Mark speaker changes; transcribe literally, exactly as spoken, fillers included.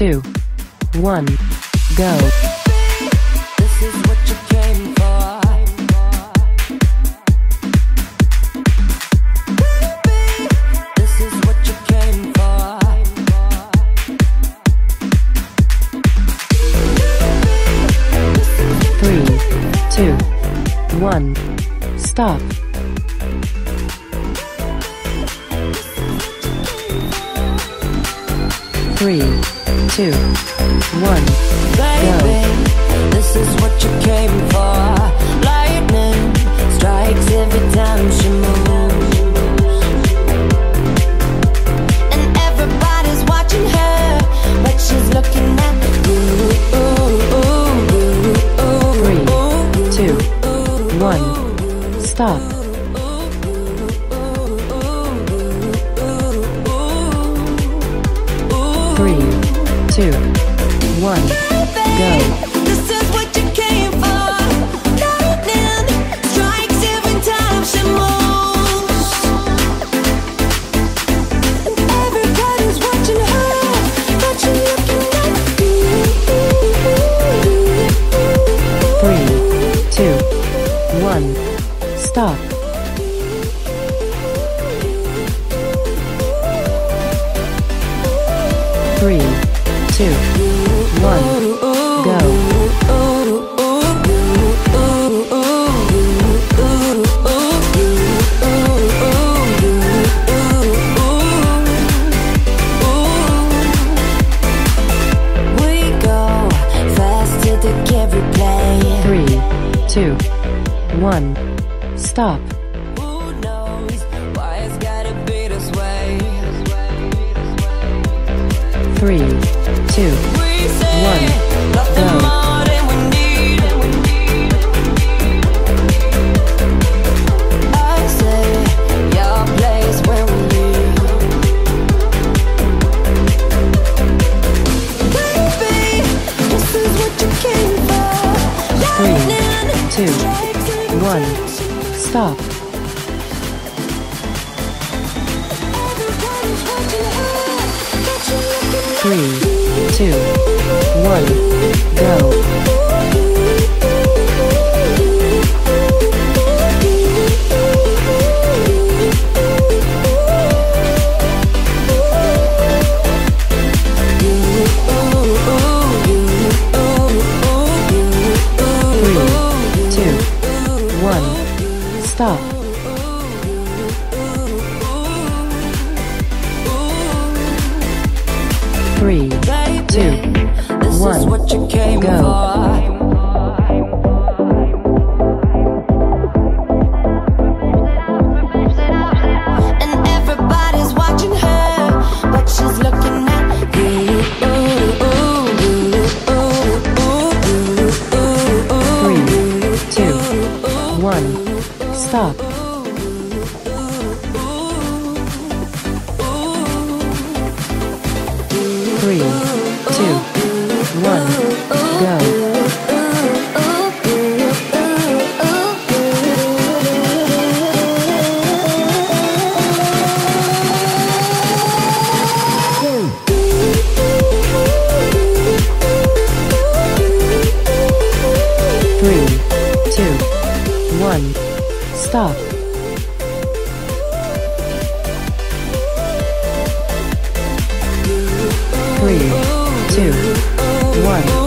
Speaker 1: two, one, go.
Speaker 2: This is what you came for. This is what you came for.
Speaker 1: Three, two, one, stop. Three, two, one,
Speaker 2: Baby, this is what you came for. Lightning strikes every time she moves, and everybody's watching her, but she's looking at you.
Speaker 1: Three, two, one, stop. Three, two, one, go.
Speaker 2: This is what you came for. Lightning strikes every time she moves, and everybody's watching her, but she's looking at you.
Speaker 1: Three, two, one, stop. Three, two, one, go.
Speaker 2: We go faster to every play.
Speaker 1: Three, two, one, stop.
Speaker 2: Who knows why it's gotta be this way?
Speaker 1: Three, two,
Speaker 2: We say
Speaker 1: one,
Speaker 2: nothing
Speaker 1: go.
Speaker 2: more than we need. I say your place when we leave. Baby, this is what you came for.
Speaker 1: Three,
Speaker 2: Lightning
Speaker 1: two,
Speaker 2: strikes every
Speaker 1: one,
Speaker 2: time she moves.
Speaker 1: stop.
Speaker 2: Everybody's watching her, but she's looking at
Speaker 1: Three, two, one, go. Three, two, one, stop. Three, two,
Speaker 2: This
Speaker 1: one,
Speaker 2: is what you came
Speaker 1: go.
Speaker 2: for. And everybody's watching her, but she's looking at you.
Speaker 1: Three, two, one, stop. Three, two, one, go. Three, two, one, stop. Three, two, one.